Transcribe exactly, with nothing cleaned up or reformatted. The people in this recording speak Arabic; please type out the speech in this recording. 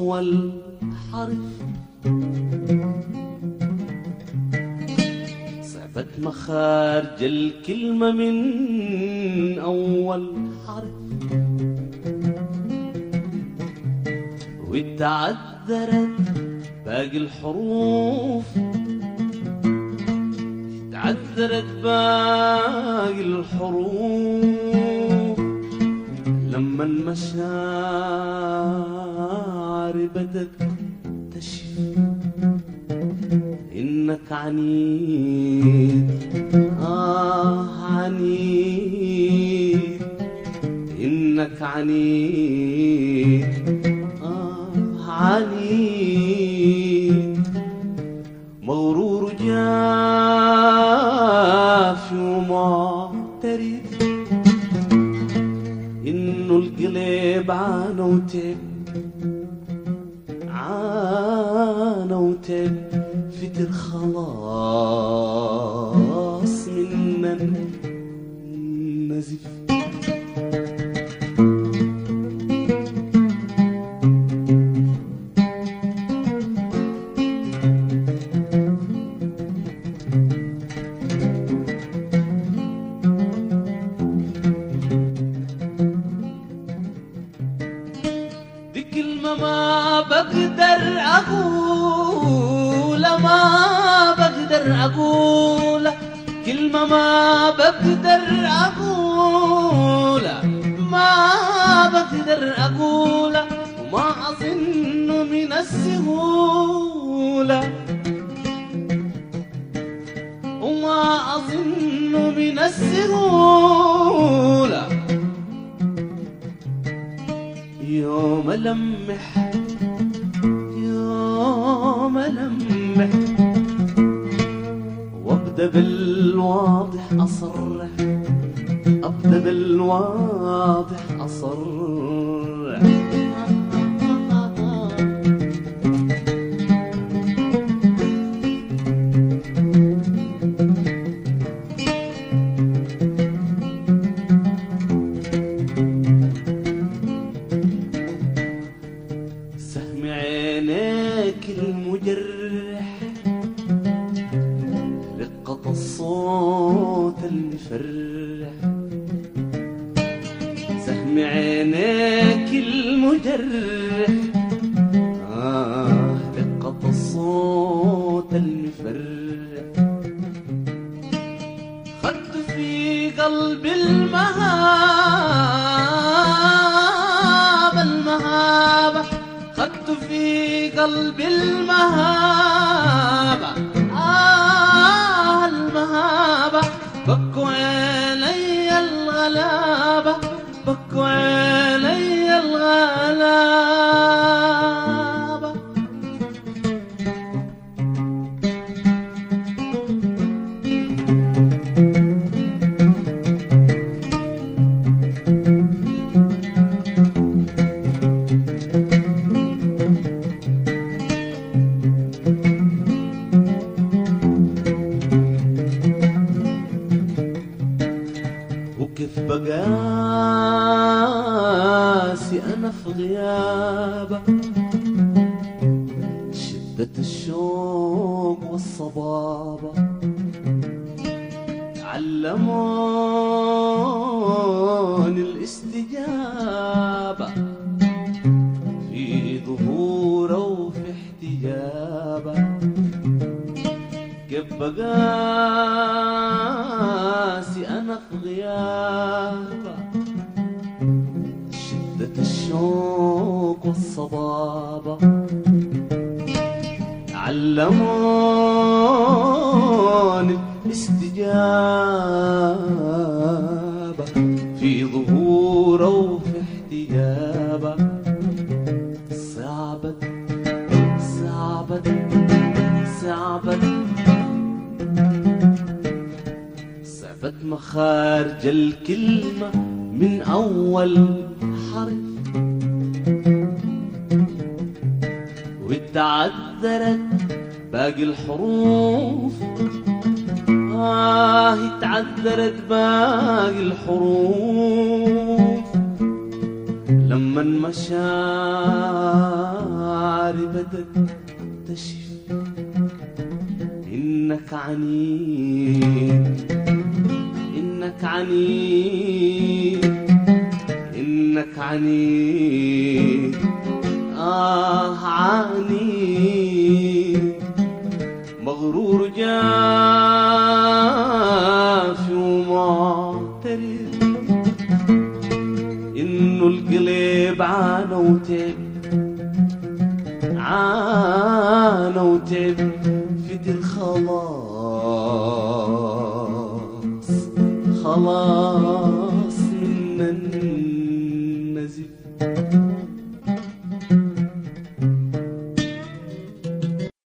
أول حرف، صعبت مخارج الكلمة من أول حرف، وتعذرت باقي الحروف، تعذرت باقي الحروف لما المشاعر بدت تشف إنك عنيد، آه عنيد، إنك عنيد، آه عنيد، مغرور جاف ومعترف إنه القلب عانى وتعب، عانى وتعب، فتر خلاص منا النزف. دي كلمة ما بقدر أقولها، ما بقدر أقولها، كلمة ما بقدر أقولها، ما بقدر أقولها، وما أظن من السهولة، وما أظن من السهولة، يوم ألمح، يوم ألمح، وابدأ بالواضح أصرح، أبدأ بالواضح أصرح. سهم عينيك المجرح، رقة الصوت المفرح، سهم عينيك المجرح، آه رقة الصوت المفرح، خدت في قلبي المهابة، المهابة، خدت في قلبي المهابة، آه المهابة، بكوا علي الغلابة، بكوا علي الغلابة. وكيف بقاسي أنا في غيابك، شدة الشوق والصبابة علموني الاستجابة في ظهوره وفي احتجابه، كيف بقاسي أنا في غيابه، شدة الشوق والصبابة علموني الاستجابة في ظهوره وفي احتجابه، صعبت صعبت صعبت صعبت مخارج الكلمة من أول حرف، وتعذرت باقي الحروف، آه تعذرت باقي الحروف لما المشاعر بدك تكتشف إنك عنيد، إنك عنيد، إنك عنيد، آه عنيد، مغرور جافي ومعترف إنه القلب عانى وتعب، عانى وتعب فدي الخلاص، خلاص من النزف.